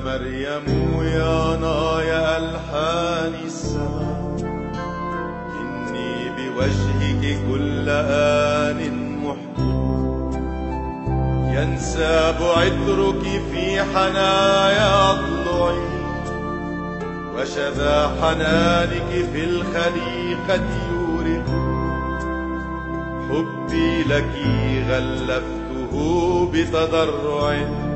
مريم يا نايا ألحان السماء، إني بوجهك كل آن محب، ينساب عطرك في حنايا أضلعي، وشذا حنانك في الخليقة يورق. حبي لك غلفته بتضرع،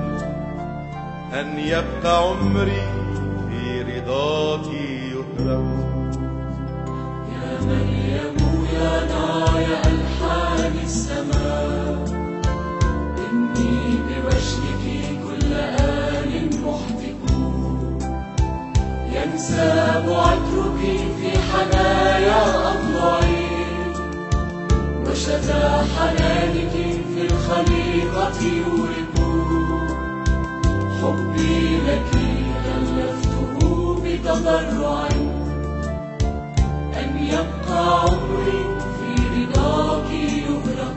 أن يبقى عمري في رضاك يهرب. يا مريم يا نايا ألحان السماء، إني بوجهك كل آن محتك، ينساب عطرك في حنايا أضلعي، وشذا حنانك في الخليقة يورق. حبي لك غلفته بتضرع، أن يبقى عمري في رضاك يغرق.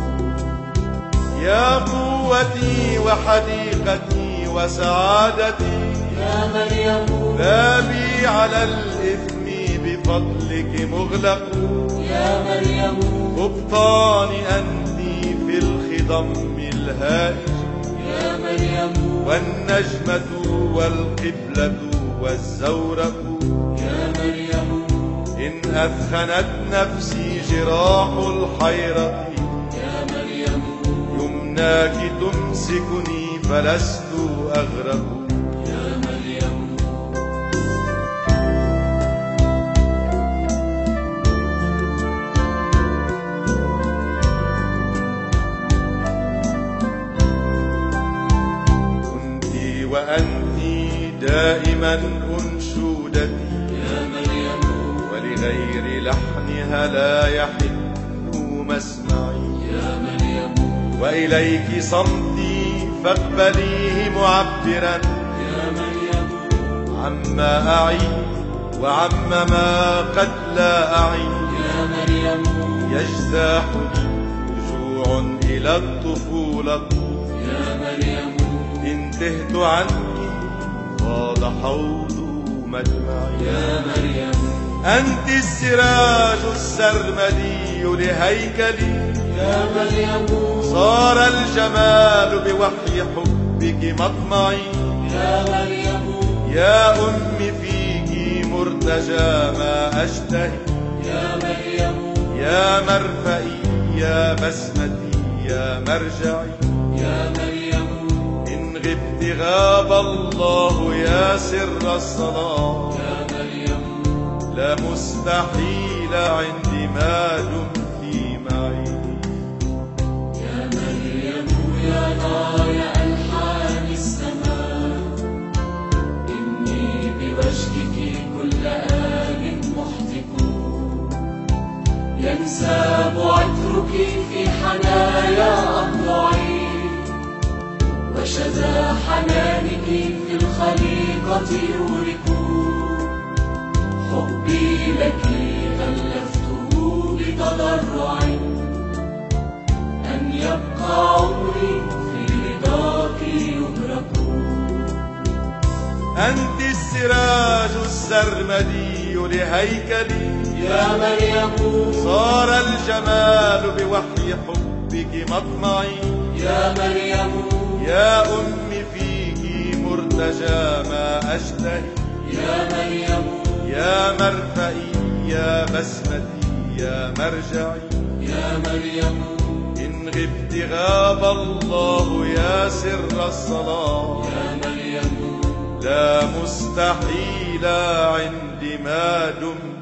يا قوتي وحديقتي وسعادتي، يا مريم بابي على الإثم بفضلك مغلق. يا مريم قبطان أنت في الخضم الهائج، يا مريم والنجمة والقبلة والزورق. يا مريم إن أثخنت نفسي جراح الحيرة، يا مريم يمناك تمسكني فلست أغرق. يا مريم وأنت دائما أنشودتي، يا مريم ولغير لحنها لا يحن مسمعي. يا مريم وإليك صمتي فاقبليه معبرا، يا مريم عما أعي وعما قد لا أعي. يا مريم يجتاحني رجوع إلى الطفولة، يا مريم انتهت عنك فاض حوض مجمعي. يا مريم أنت السراج السرمدي لهيكلي، يا مريم صار الجمال بوحي حبك مطمعي. يا مريم يا أمي فيك مرتجى ما أشتهي، يا مريم يا مرفئي يا بسمتي يا مرجعي. يا مريم إن غبت غاب الله يا سر الصلاة، يا مريم لا مستحيل عندي ما دمت معي. يا مريم يا نايا ألحان السماء، إني بوجهك كل آن محتك، ينساب عطرك في حنايا أضلعي، وشذا حنانك في الخليقة يورق. حبي لك غلفته بتضرع، أن يبقى عمري في رضاك يغرق. أنت السراج السرمدي لهيكلي، يا مريم صار الجمال بوحي حبك مطمعي. يا مريم يا أمي فيك مرتجى ما أشتهي، يا مريم يا مرفئي يا بسمتي يا مرجعي. يا مريم إن غبت غاب الله يا سر الصلاة، يا مريم لا مستحيل عندي ما دمت